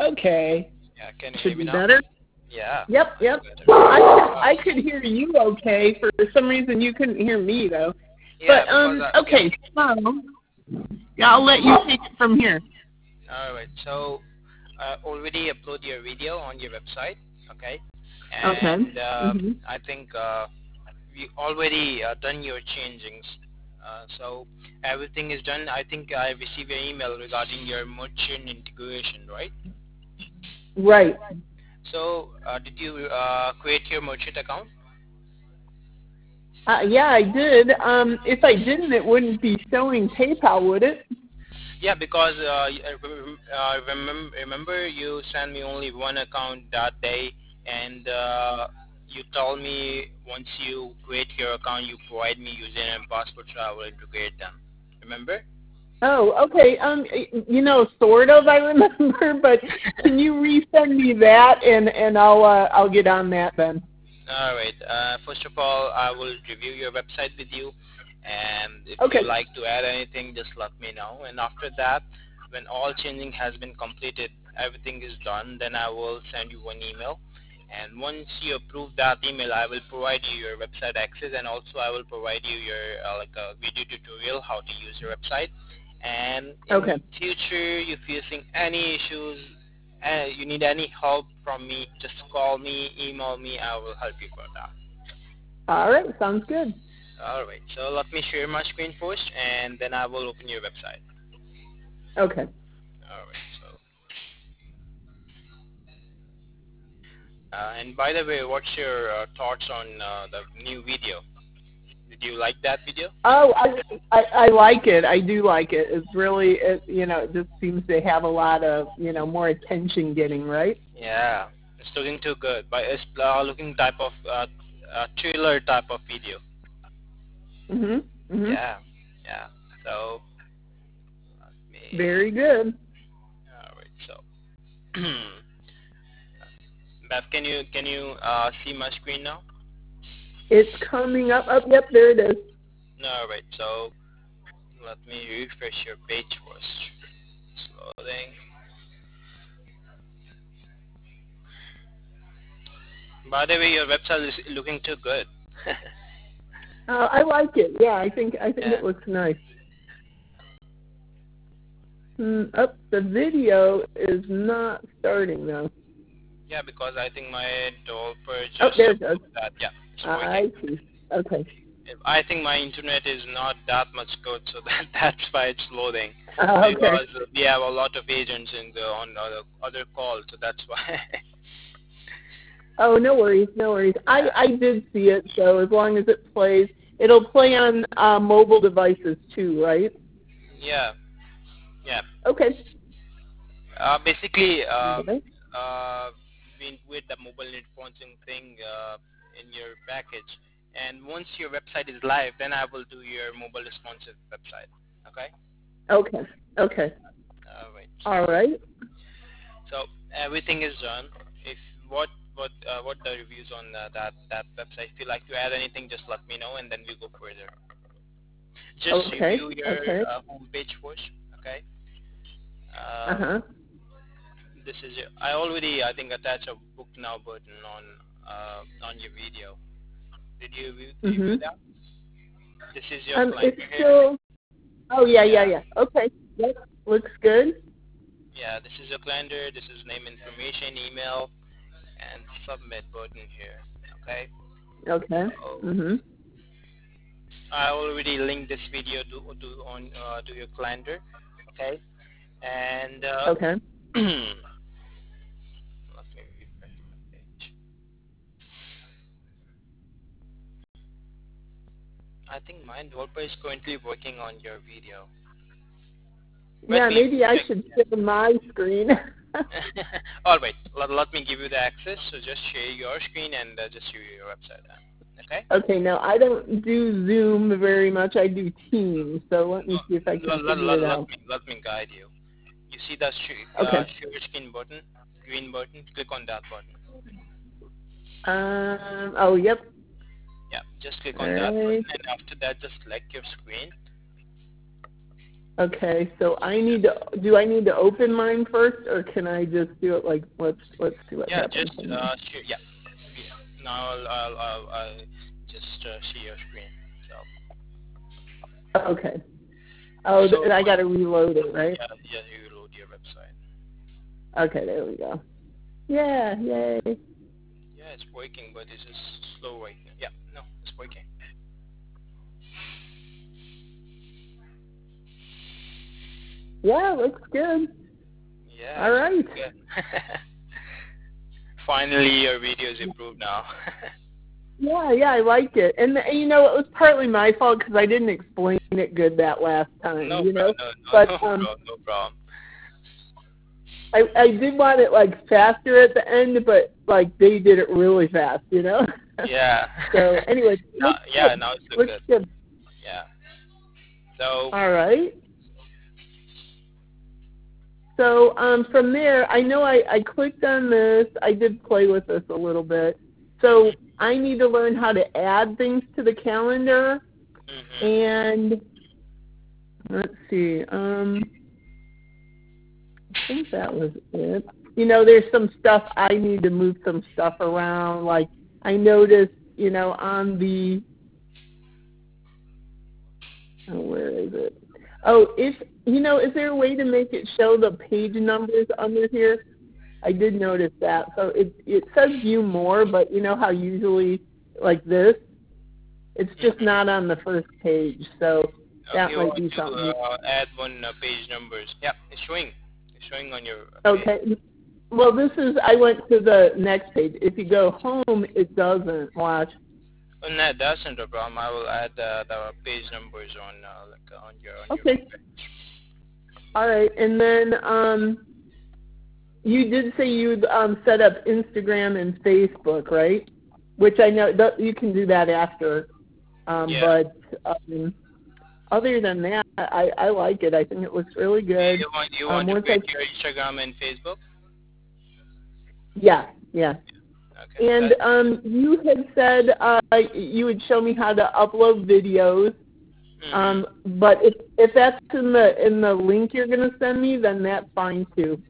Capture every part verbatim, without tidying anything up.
Okay. Yeah, can you hear Should me be now? better. Yeah, Yep, much yep. better. I could, Uh, I could hear you okay. For some reason, you couldn't hear me though. yeah, But because um, uh, yeah. okay. So yeah, I'll let you take it from here. All right. So uh, already upload your video on your website. Okay. Okay. And uh, Mhm. I think uh, we already uh, done your changings. Uh, so everything is done. I think I received your email regarding your merchant integration, right? Right. So uh, did you uh, create your merchant account? Uh, yeah, I did. Um, if I didn't, it wouldn't be showing PayPal, would it? Yeah, because uh, y- uh, rem- uh, remember, remember you sent me only one account that day, and uh, you told me once you create your account, you provide me username and password, so I will integrate them. Remember? Oh, okay. Um, y- you know, sort of. I remember, but can you resend me that, and and I'll uh, I'll get on that then. All right. Uh, first of all, I will review your website with you, and if you Okay. like to add anything, just let me know. And after that, when all changing has been completed, everything is done, then I will send you one email. And once you approve that email, I will provide you your website access, and also I will provide you your uh, like a video tutorial how to use your website. And in Okay. future, if you're facing any issues, uh, you need any help from me, just call me, email me, I will help you for that. All right. Sounds good. Alright, so let me share my screen first and then I will open your website. Okay. Alright, so, uh, and by the way, what's your uh, thoughts on uh, the new video? Did you like that video? Oh, I, I I like it. I do like it. It's really, it, you know, it just seems to have a lot of, you know, more attention getting, right? Yeah, it's looking too good, but it's uh, looking type of uh, uh, thriller type of video. Mhm. Mhm. Yeah, yeah, so, let me, Very good. alright, so, Beth, can you, can you uh, see my screen now? It's coming up. Up. Yep. There it is. Alright, so, let me refresh your page first. It's loading. By the way, your website is looking too good. Uh, I like it. Yeah, I think I think Yeah, it looks nice. Mm, up. The video is not starting though. yeah, because I think my developer Oh, just there it goes. approved that. Yeah, it's working. I see. Okay. I think my internet is not that much good, so that that's why it's loading. Uh, okay. Because we have a lot of agents in the on other other calls, so that's why. Oh, no worries, no worries. I Yeah, I did see it, so as long as it plays, it'll play on uh, mobile devices too, right? yeah, yeah. Okay. Uh, basically, uh, Okay. uh, we with the mobile responsive thing uh, in your package, and once your website is live, then I will do your mobile responsive website. Okay. Okay. Okay. All right. All So, right. so everything is done. If what what uh, what the reviews on uh, that that website. If you like to add anything, just let me know, and then we go further. Just Okay. review your Okay. uh, homepage first. Okay. Uh Uh, huh. this is your, I already I think attach a book now button on uh, on your video. Did you review, review Mhm. that? This is your Um, client it's here. still. Oh yeah, yeah, Yeah. yeah. Okay. Yep. Looks good. Yeah, this is your calendar. This is name information, email, and submit button here. Okay. Okay. So Mhm. I already linked this video to to on uh, to your calendar. Okay. And uh, Okay. let me refresh my page. I think my developer is currently working on your video. Let Yeah, me maybe I check. should share my screen. All right. Let, let me give you the access. So just share your screen and uh, just share your website. Then. Okay. Okay, now I don't do Zoom very much. I do Teams, so let me see if I can Let, let, figure let, it let out. me let me guide you. You see the sh- uh, Okay. share screen button, green button. Click on that button. Um. Oh, yep. Yeah. Just click All on that button, right. and after that, just select your screen. Okay, so I need to. Do I need to open mine first, or can I just do it like let's let's see what Yeah, happens? just uh, share. Yeah. Yeah. Now I'll, I'll, I'll, I'll just uh, see your screen. So, Okay. Oh, so and I got to reload it, right? yeah, yeah, you load your website. Okay, there we go. Yeah, yay. Yeah, it's working, but it's just slow right now. Yeah, no, it's working. Yeah, looks good. Yeah, All right. good. Finally, your video is improved now. Yeah, yeah, I like it. And, you know, it was partly my fault because I didn't explain it good that last time, no you know? problem, no, But no, no um, problem, no problem. I, I did want it, like, faster at the end, but, like, they did it really fast, you know? Yeah. So, anyway, now, looks yeah, good. now it's look Looks good. good. Yeah. So, All right. So um, from there, I know I, I clicked on this. I did play with this a little bit. So I need to learn how to add things to the calendar. mm-hmm. And let's see. Um, I think that was it. You know, there's some stuff I need to move some stuff around. Like I noticed, you know, on the oh, where is it? Oh, if you know, is there a way to make it show the page numbers under here? I did notice that. So it it says view more, but you know how usually like this, it's just Mm-hmm. not on the first page. So Okay, that you might want be to something. uh, add one uh, page numbers. Yeah, it's showing. It's showing on your page. Okay. Well, this is I went to the next page. If you go home, it doesn't. Watch. Oh, no, that's not a problem. I will add uh, the page numbers on uh, like uh, on your on your Okay. page. All right. And then um, you did say you'd um, set up Instagram and Facebook, right? Which I know that you can do that after. Um, Yeah. but um, other than that, I, I like it. I think it looks really good. You want you Um, want to once create I, your Instagram and Facebook? yeah, yeah. Okay. And That's, um, you had said uh, you would show me how to upload videos. mm-hmm. Um, but if if that's in the in the link you're going to send me, then that's fine too.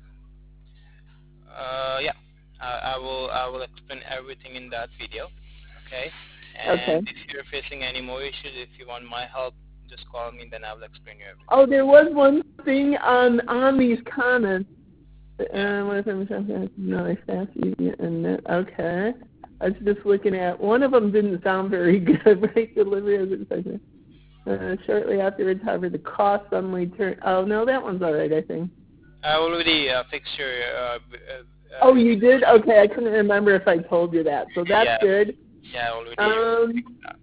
Uh, yeah. I, I will I will explain everything in that video. Okay. Okay. And if you're facing any more issues, if you want my help, just call me. Then I will explain you everything. Oh, there was one thing on on these comments. Yeah. Uh, what if I'm something really fast, easy, and that, okay. I was just looking at one of them. Didn't sound very good. Right, delivery as expected. Uh, shortly after recovery, the cost suddenly turned. Oh no, that one's all right. I think. I already uh, fixed your. Uh, uh, uh, Oh, you did? Okay, I couldn't remember if I told you that. So that's yeah. good. Yeah, already. Um.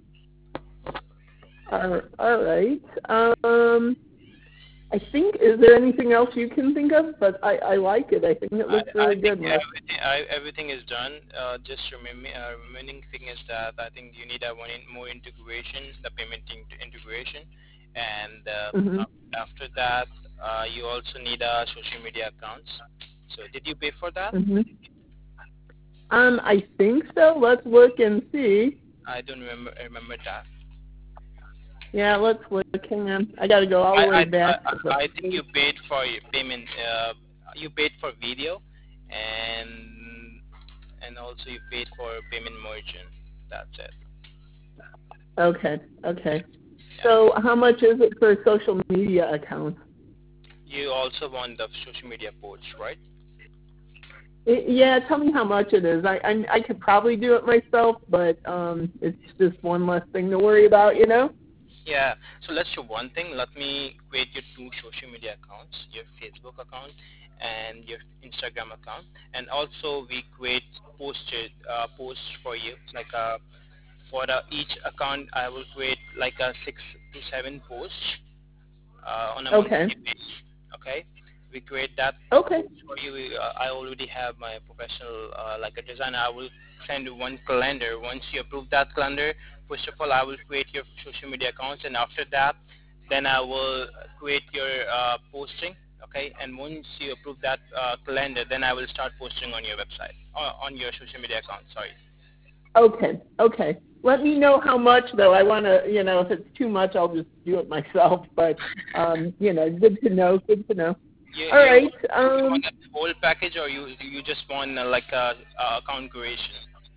All, all right. Um. I think, is there anything else you can think of? But I, I like it. I think it looks I, really I think good. Mark. everything, I, everything is done. Uh, just remember, uh, remaining thing is that I think you need a one in, more integration, the payment in, integration, and uh, Mm-hmm. after that, uh, you also need a social media accounts. So, did you pay for that? Mm-hmm. Um, I think so. Let's look and see. I don't remember remember that. Yeah, let's look. Hang on. I got to go all I the way I, back I, to the. I think you paid for your payment. Uh, you paid for video, and and also you paid for payment merchant. That's it. Okay. Okay. Yeah. So how much is it for social media accounts? You also want the social media posts, right? It, yeah, tell me how much it is. I, I I could probably do it myself, but um, it's just one less thing to worry about, you know. Yeah. So let's do one thing. Let me create your two social media accounts, your Facebook account and your Instagram account, and also we create posted uh, posts for you. Like uh, for uh, each account, I will create like a six to seven posts uh, on a Okay. monthly basis. Okay. We create that Okay. for you. Uh, I already have my professional uh, like a designer. I will send you one calendar. Once you approve that calendar, first of all, I will create your social media accounts, and after that, then I will create your uh, posting. Okay, and once you approve that uh, calendar, then I will start posting on your website, uh, on your social media account. Sorry. Okay, okay. Let me know how much, though. I want to, you know, if it's too much, I'll just do it myself. But, um, you know, good to know, good to know. You, All you, right. you Um, want a whole package, or you you just want uh, like a, a account creation?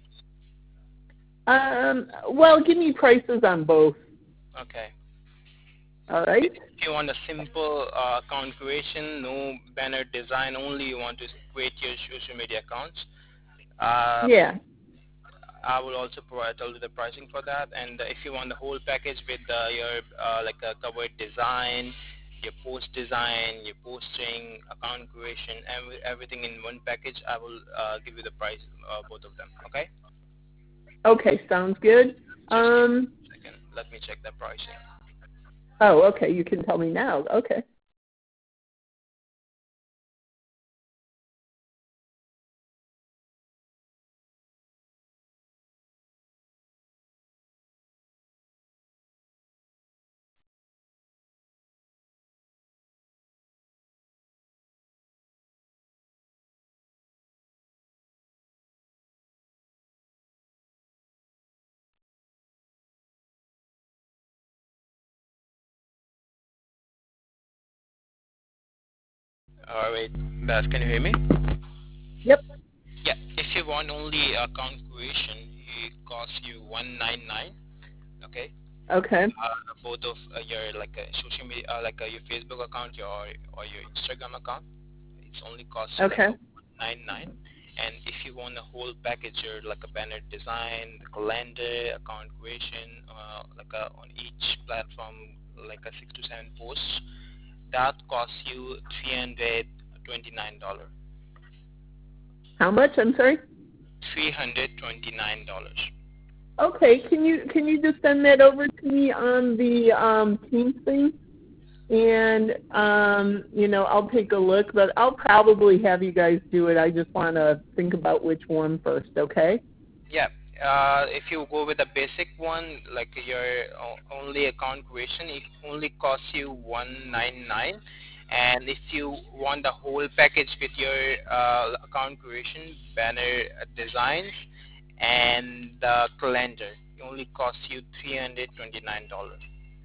um, well, give me prices on both. Okay. All right. If you want a simple uh, account creation, no banner design, only you want to create your social media accounts, uh, Yeah. I will also provide tell you the pricing for that. And if you want the whole package with uh, your uh, like a cover design, your post design, your posting, account creation, every, everything in one package, I will uh, give you the price, uh, both of them. Okay? Okay. Sounds good. Just give me Um. a second. Let me check the pricing. Oh, okay. You can tell me now. Okay. All right, Beth, can you hear me? Yep. Yeah. If you want only account creation, it costs you one ninety-nine. Okay. Okay. Uh, both of uh, your like uh, social media, uh, like uh, your Facebook account, your or your Instagram account, it's only cost you like Okay. a ninety-nine. And if you want a whole package, or like a banner design, the calendar, account creation, uh, like a, on each platform, like a six to seven posts, that costs you three hundred twenty-nine dollars. How much? I'm sorry. Three hundred twenty-nine dollars. Okay. Can you can you just send that over to me on the um, Teams thing? And um, you know, I'll take a look, but I'll probably have you guys do it. I just want to think about which one first, okay? Yeah. Uh, if you go with the basic one, like your o- only account creation, it only costs you one ninety-nine. And if you want the whole package with your uh, account creation, banner uh, designs, and the calendar, it only costs you three hundred twenty-nine dollars.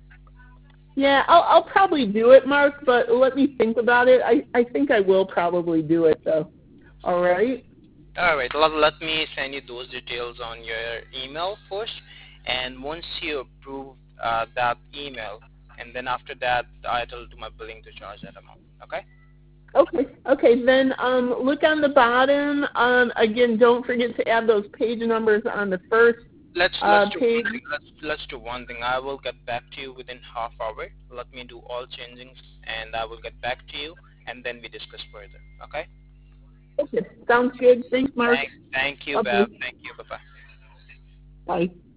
Yeah, I'll I'll probably do it, Mark, but let me think about it. I I think I will probably do it though. All right? All right. Let, let me send you those details on your email first, and once you approve uh, that email, and then after that, I tell to my billing to charge that amount. Okay. Okay. Okay, then um look on the bottom. Um again, don't forget to add those page numbers on the first Let's let's uh do page. one thing. Let's let's do one thing. I will get back to you within half hour. Let me do all changings, and I will get back to you, and then we discuss further. Okay. Okay. Sounds good. Thanks, Mark. Thank thank you, Okay. Bev. Thank you. Bye bye. Bye.